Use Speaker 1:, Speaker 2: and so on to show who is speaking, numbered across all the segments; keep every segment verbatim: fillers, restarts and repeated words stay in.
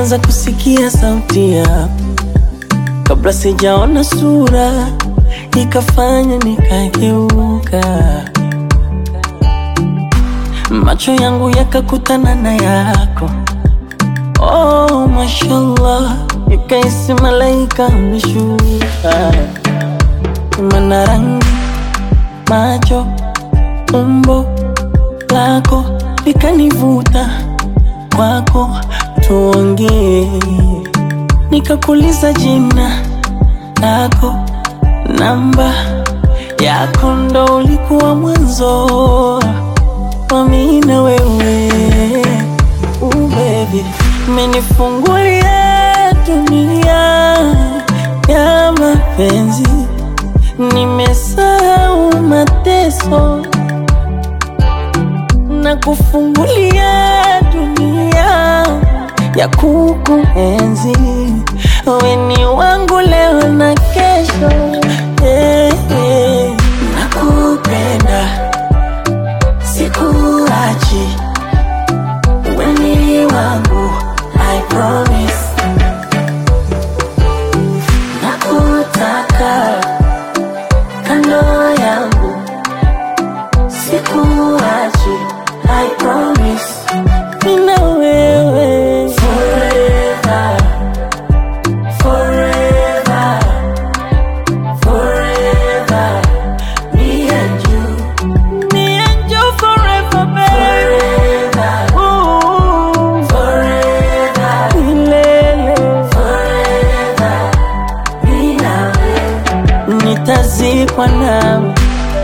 Speaker 1: nilianza kusikia sauti yako kabla sijaona sura, ikafanya nikageuka. Macho yangu yakakutana na yako, oh mashallah, nikaisi malaika ameshuka. Mana rangi, macho, umbo lako likanivuta kwako, tuongee. Nikakuuliza jina lako, namba yako, ndo ulikuwa mwanzo wa mimi na wewe. Ooh baby, umenifungulia dunia ya mapenzi, nimesahau mateso na kufungulia dunia ya kukuenzi. Wewe ni wangu leo na kesho, hey, hey. Nakupenda, sikuachi, wewe ni wangu, I promise. Nakutaka kando yangu, sikuachi, I promise. Nina wewe forever, forever, forever. Me and you, me and you forever, baby. Forever, ooh, forever, milele. Forever, mimi na wewe, nitazikwa nawe.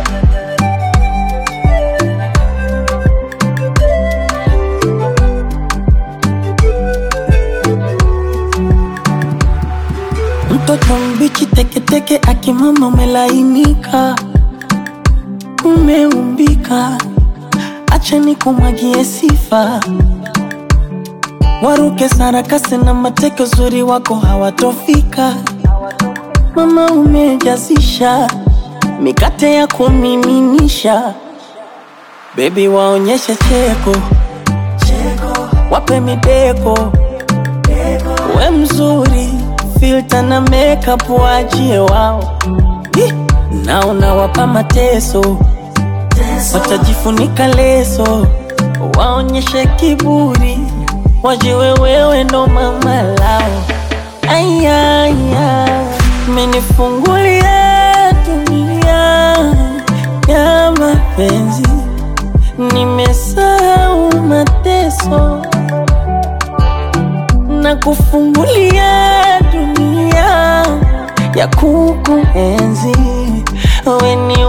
Speaker 1: Mtoto mbichi teke teke, akimama umelainika, umeumbika. Acha nikumwagie sifa, waruke sarakasi na mateke, uzuri wako hawatofika. Mama umejazisha mikate ya kumiminisha, baby waonyeshe cheko, cheko, wape mideko, we mzuri, filter na makeup wajie wao. Naona wapa mateso, watajifunika leso, waonyeshe kiburi, wajiwe wewe ndo mama lao. Ayaya, umenifungulia dunia ya mapenzi, nimesahau mateso na kufungulia dunia ya kukuenzi. Wewe ni